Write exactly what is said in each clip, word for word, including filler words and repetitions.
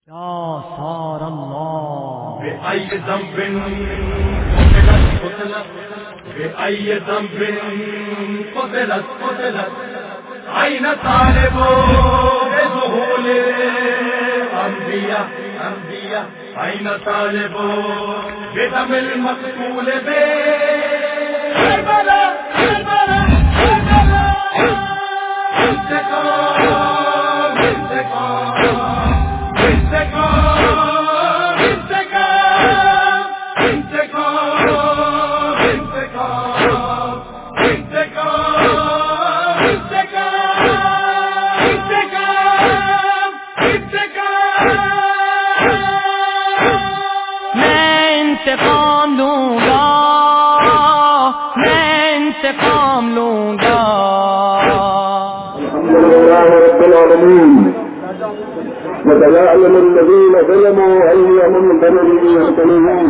يا صار الله بأي ذنب قتلت قتلت بأي ذنب قتلت قتلت أين طالب بظهور أنبياء أنبياء أين طالب بدم المقتول بكربلاء كربلاء كربلاء انتقام انتقام انتقام انتقام انتقام انتقام انتقام میں انتقام لوں گا میں انتقام لوں گا الحمد لله رب العالمين وتيعلم الذين ظلموا هل منقلب ينقلبون.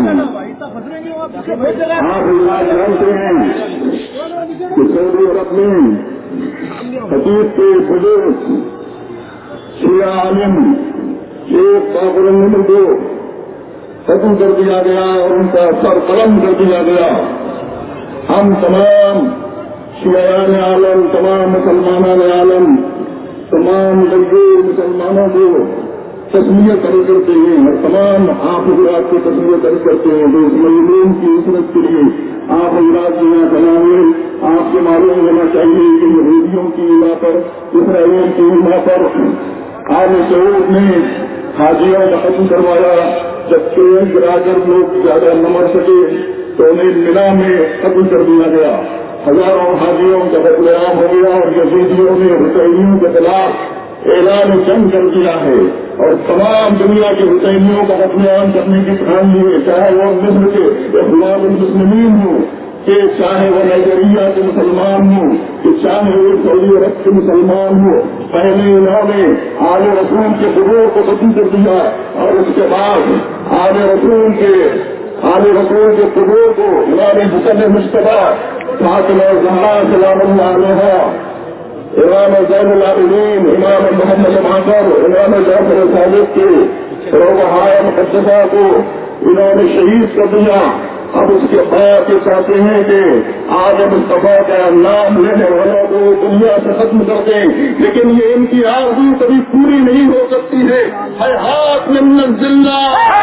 آپ اللہ جانتے ہیں کہ سعودی عرب میں حدیث کے بزرگ شیعہ عالم شیخ بابر الملک کو ختم کر دیا گیا اور ان کا سر قلم کر دیا گیا. ہم تمام شیعان عالم، تمام مسلمان عالم، تمام غیر مسلمانوں کو تصویر کرے کرتے ہیں اور تمام آپ حضرات کو تصویر کرے کرتے ہیں جو اس مظلوم کی عزت کے لیے آپ حضرات کے یہاں کلام میں آپ کے معلوم ہونا چاہیے کہ یہودیوں کی علا پر، اسرائیل کی علا پر آل سعود نے حاجیوں کا ختم کروایا. جبکہ گراجر لوگ زیادہ نہ مر سکے تو انہیں منا میں ختم کر دیا گیا. ہزاروں حاجیوں کا قتل عام ہو گیا اور یزیدیوں نے حسینیوں کے خلاف اعلان جنگ کر دیا ہے اور تمام دنیا کے حسینیوں کا قتل عام کرنے کی ٹھان لی ہے، چاہے وہ مصر کے اخوان المسلمین ہوں، کہ چاہے وہ نائجیریا کے مسلمان ہوں، کہ چاہے وہ سعودی عرب کے مسلمان ہوں. پہلے انہوں نے آل رسول کے قبور کو ختم کر دیا اور اس کے بعد آل رسول کے آل رسول کے قبور کو امام حسن مصطفیٰ فاطمہ زہرا سلام اللہ علیہا، امام زین العابدین، امام محمد معطر، امام جعفر صادق کے روحائے مقدسہ کو انہوں نے شہید کر دیا. اب اس کے بعد یہ چاہتے ہیں کہ آج مصطفیٰ کا نام لینے والوں کو دنیا سے ختم کر دیں، لیکن یہ ان کی آرزو کبھی پوری نہیں ہو سکتی ہے. حیات من الذلہ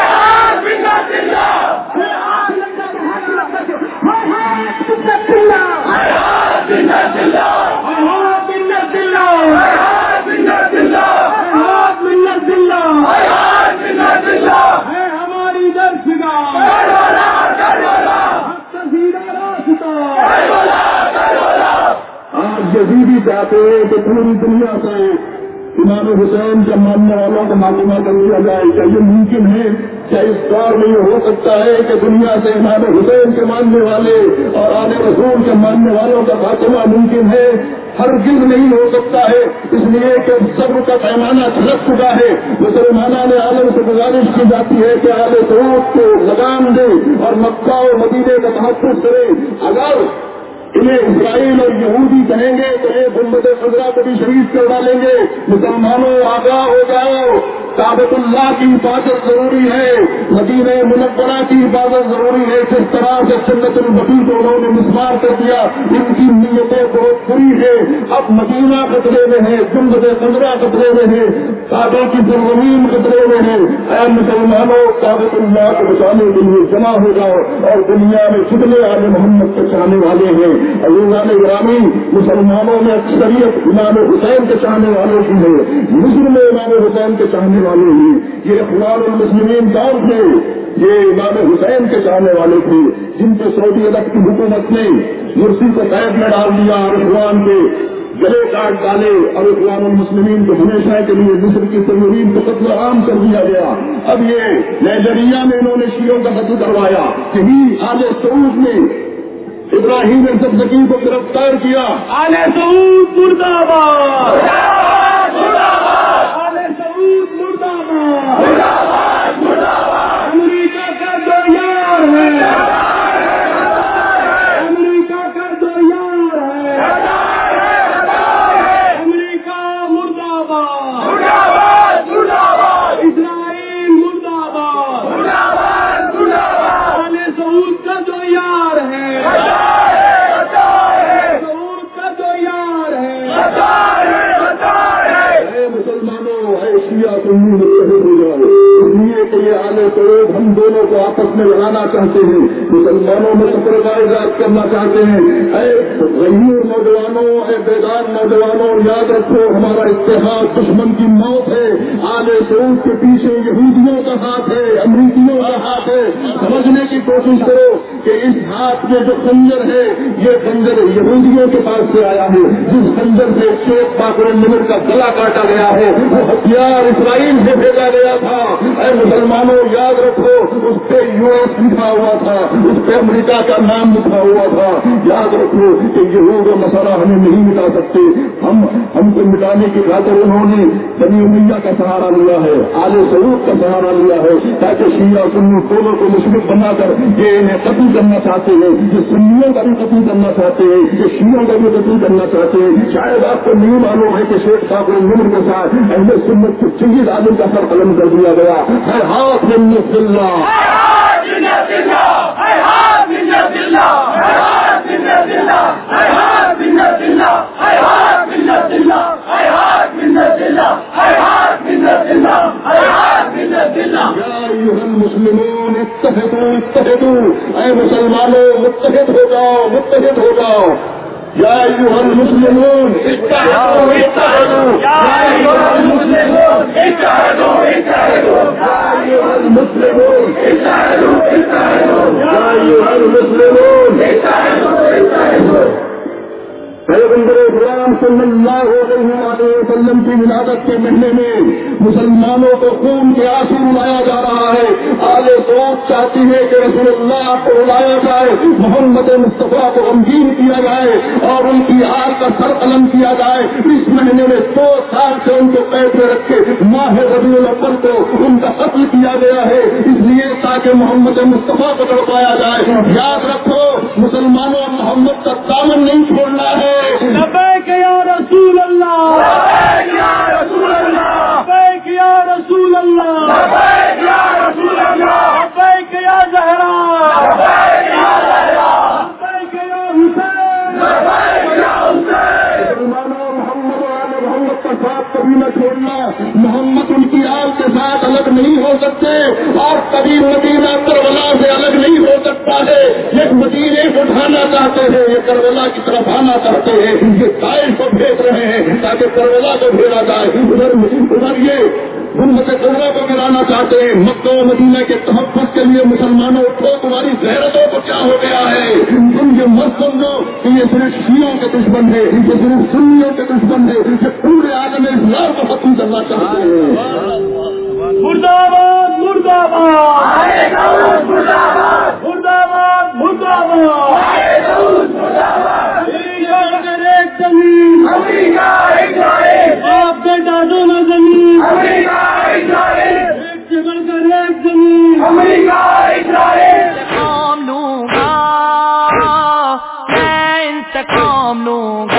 ہماری درسگاہ آج یزیدی چاہتے ہیں کہ پوری دنیا سے امام حسین کے ماننے والوں کو معلومہ کر لیا جائے. کیا یہ ممکن ہے؟ کیا اس دور میں یہ ہو سکتا ہے کہ دنیا سے امام حسین کے ماننے والے اور آل رسول کے ماننے والوں کا خاتمہ ممکن ہے؟ ہرگز نہیں ہو سکتا ہے، اس لیے کہ صبر کا پیمانہ چھلک چکا ہے. مسلمانوں نے عالم سے گزارش کی جاتی ہے کہ آل سعود کو لگام دے اور مکہ و مدینے کا تحفظ کرے. اگر انہیں اسرائیل اور یہودی کہیں گے تو یہ گنبد خضرا کو بھی شہید کر ڈالیں گے. مسلمانوں آگاہ ہو جاؤ، کعبۃ اللہ کی حفاظت ضروری ہے، مدینہ منورہ کی حفاظت ضروری ہے. جس طرح سے سنت النبی کو انہوں نے مسمار کر دیا، ان کی نیتیں بہت بری ہے. اب مدینہ خطرے میں ہے، گنبد خضرا خطرے میں ہے، کعبے کی سرزمین خطرے میں ہے. اے مسلمانوں، کعبۃ اللہ کو بچانے کے لیے جمع ہو جاؤ اور دنیا میں کتنے آل محمد کے چاہنے والے ہیں. عزیزان گرامی، مسلمانوں میں اکثریت امام حسین کے چاہنے والوں کی ہے، مصر میں امام حسین کے چاہنے والے ہیں. یہ اخوان المسلمین کون تھے؟ یہ امام حسین کے چاہنے والے تھے جن کو سعودی عرب کی حکومت نے مرسی کو قید میں ڈال دیا اور اخوان کے گلے کاٹ ڈالے اور اخوان المسلمین کو ہمیشہ کے لیے مصر کی سرزمین کو قتل عام کر دیا گیا. اب یہ نائجیریا میں انہوں نے شیعوں کا قتل کروایا. یہی آل سعود نے ابراہیم الزقزقی کو گرفتار کیا. آل سعود مردہ باد، آل سعود مردہ باد، امریکہ کا دو یار ہے، امریکہ کا دو یار ہے، امریکہ مردہ باد، اسرائیل سنی متحد ہو جائے، اس لیے کہ یہ آنے سعود ہم دونوں کو آپس میں لگانا چاہتے ہیں، مسلمانوں میں سفر کا ایجاد کرنا چاہتے ہیں۔ اے غیور نوجوانوں، اے بیدار نوجوانوں، یاد رکھو ہمارا اتحاد دشمن کی موت ہے۔ آنے سعود کے پیچھے یہودیوں کا ہاتھ ہے، امریکیوں کا ہاتھ ہے۔ سمجھنے کی کوشش کرو کہ اس ہاتھ میں جو خنجر ہے یہ خنجر یہودیوں کے پاس سے آیا ہے، جس خنجر سے شیخ باقر النمر کا گلا کاٹا گیا ہے وہ ہتھیار اسرائیل سے بھیجا گیا تھا۔ اے مسلمانوں یاد رکھو اس پہ یو ایس لکھا ہوا تھا، اس پہ امریکہ کا نام لکھا ہوا تھا۔ یاد رکھو کہ یہود و نصارہ ہمیں نہیں مٹا سکتے، ہم ہم کو مٹانے کی خاطر انہوں نے بنی امیہ کا سہارا لیا ہے، آل سعود کا سہارا لیا ہے، تاکہ شیعہ سنی دونوں کو مشرک بنا کر یہ انہیں قتل کرنا چاہتے ہیں، یہ سنیوں کا بھی قتل کرنا چاہتے ہیں، یہ شیعوں کا بھی قتل کرنا چاہتے ہیں۔ شاید آپ کو نہیں معلوم ہے کہ شیخ باقر النمر کے ساتھ اہل سنت کے چنگیز عالم کا سر قلم کر دیا گیا ہے۔ ہاتھ من اللہ مسلمون اتحدوا اتحدوا، اے مسلمانوں متحد ہو جاؤ متحد ہو جاؤ۔ یا ایھا المسلمون اتحدوا اتحدوا، یا ایھا المسلمون اتحدوا اتحدوا، یا ایھا المسلمون اتحدوا اتحدوا، یا ایھا المسلمون اتحدوا اتحدوا۔ پیغمبر اسلام صلی اللہ علیہ وآلہ وسلم کی ولادت کے مہینے میں مسلمانوں کو خون کے آنسو رلایا جا رہا ہے۔ آل سعود چاہتی ہے کہ رسول اللہ کو رلایا جائے، محمد مصطفیٰ کو غمگین کیا جائے اور ان کی آل کا سر قلم کیا جائے۔ اس مہینے میں دو سال سے ان کو قید میں رکھے ماہ ربیع الاول کو ان کا قتل کیا گیا ہے، اس لیے تاکہ محمد مصطفیٰ کو تڑپایا جائے۔ یاد رکھو مسلمانوں محمد کا دامن نہیں چھوڑنا ہے۔ لبیک یا رسول اللہ، لبیک یا رسول اللہ، لبیک یا رسول اللہ، لبیک یا رسول اللہ، لبیک یا زہرا، لبیک یا زہرا، لبیک یا حسین، لبیک یا حسین۔ مسلمانوں محمد و آل محمد کا ساتھ کبھی نہ چھوڑنا، محمد ان کی آل کے ساتھ الگ نہیں ہو سکتے اور کبھی مدینہ کربلا سے الگ نہیں ہو سکتا ہے۔ یہ مدینے کو اٹھانا چاہتے ہیں، یہ کربلا کی طرف آنا چاہتے ہیں، یہ داعش کو بھیج رہے ہیں تاکہ کربلا کو بھیجا جائے، ادھر ادھر یہ امت کبرا کو گرانا چاہتے ہیں۔ مکہ و مدینہ کے تحفظ کے لیے مسلمانوں اٹھو، تمہاری غیرتوں کو کیا ہو گیا ہے؟ تم یہ مت سمجھو کہ یہ صرف شیعوں کے دشمن ہے، یہ صرف سنیوں کے دشمن ہے، یہ پورے عالم اسلام کو ختم کرنا چاہتے ہیں۔ مردہ آباد مردہ آباد، مردہ آباد مردہ آباد، مردہ آباد۔ ایک زمین امریکہ، ایک جائے آپ بیٹا دونوں زمین امریکہ، ایک جائے ایک سے بڑھ کر ایک زمین امریکہ، ایک جائے۔ انتقام لوں گا، میں انتقام لوں گا۔